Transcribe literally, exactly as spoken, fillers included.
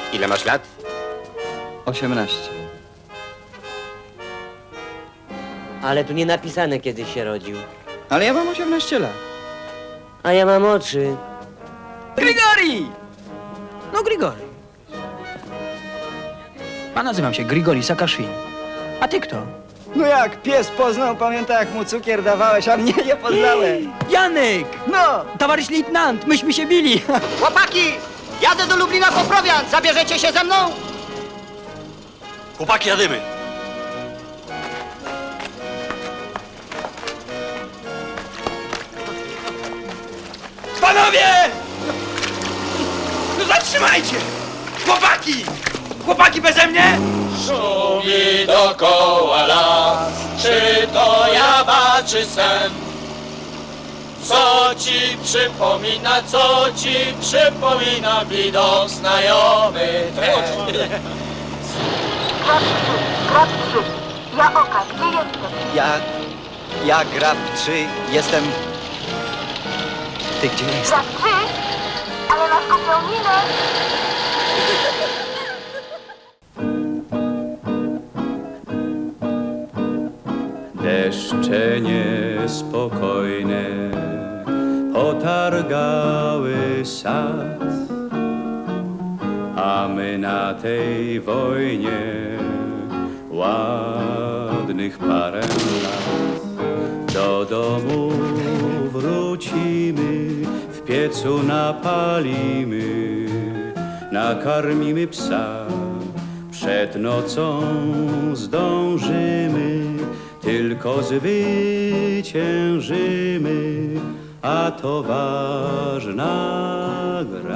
Ile masz lat? Osiemnaście. Ale tu nie napisane, kiedy się rodził. Ale ja mam osiemnaście lat. A ja mam oczy. Grigori! No Grigori. A nazywam się Grigori Sakaszwili. A ty kto? No jak pies poznał, pamięta jak mu cukier dawałeś, a mnie nie poznałem. Janek! No! Towarzysz lejtnant, myśmy się bili. Chłopaki! Jadę do Lublina po prowiant! Zabierzecie się ze mną? Chłopaki, jadymy. Panowie! No zatrzymajcie! Chłopaki! Chłopaki beze mnie! Szumi dokoła las, czy to jawa, czy sen? Co ci przypomina, co ci przypomina widok znajomy ten? Grabczy, ja oka, gdzie jesteś? Ja... ja Grabczy jestem... Ty gdzie jesteś? Grabczy? Ale masz głupią minę. Deszcze niespokojne potargały sad, a my na tej wojnie ładnych parę lat. Do domu wrócimy, w piecu napalimy, nakarmimy psa, przed nocą zdążymy, tylko zwyciężymy, a to ważna gra.